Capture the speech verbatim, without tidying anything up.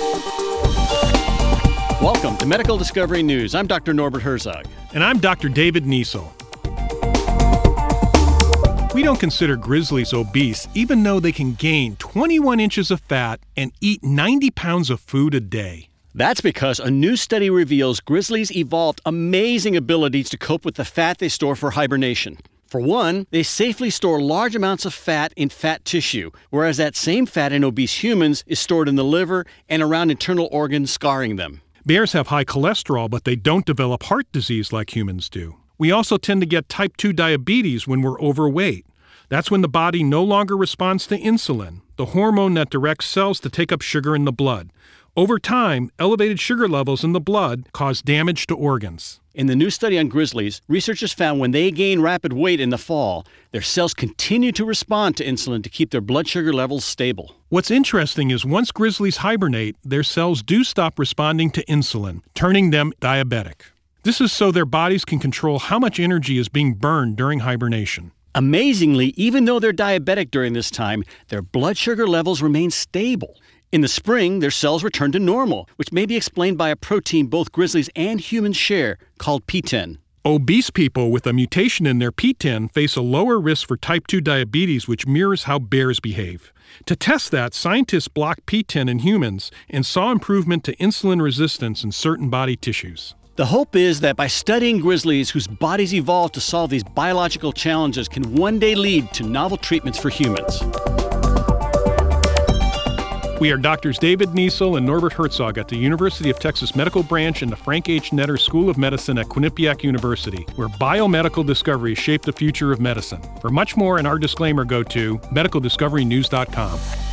Welcome to Medical Discovery News. I'm Doctor Norbert Herzog. And I'm Doctor David Niesel. We don't consider grizzlies obese, even though they can gain twenty-one inches of fat and eat ninety pounds of food a day. That's because a new study reveals grizzlies evolved amazing abilities to cope with the fat they store for hibernation. For one, they safely store large amounts of fat in fat tissue, whereas that same fat in obese humans is stored in the liver and around internal organs, scarring them. Bears have high cholesterol, but they don't develop heart disease like humans do. We also tend to get type two diabetes when we're overweight. That's when the body no longer responds to insulin, the hormone that directs cells to take up sugar in the blood. Over time, elevated sugar levels in the blood cause damage to organs. In the new study on grizzlies, researchers found when they gain rapid weight in the fall, their cells continue to respond to insulin to keep their blood sugar levels stable. What's interesting is once grizzlies hibernate, their cells do stop responding to insulin, turning them diabetic. This is so their bodies can control how much energy is being burned during hibernation. Amazingly, even though they're diabetic during this time, their blood sugar levels remain stable. In the spring, their cells return to normal, which may be explained by a protein both grizzlies and humans share, called P ten. Obese people with a mutation in their P ten face a lower risk for type two diabetes, which mirrors how bears behave. To test that, scientists blocked P ten in humans and saw improvement to insulin resistance in certain body tissues. The hope is that by studying grizzlies whose bodies evolved to solve these biological challenges can one day lead to novel treatments for humans. We are Doctors David Niesel and Norbert Herzog at the University of Texas Medical Branch and the Frank H. Netter School of Medicine at Quinnipiac University, where biomedical discoveries shape the future of medicine. For much more and our disclaimer, go to medical discovery news dot com.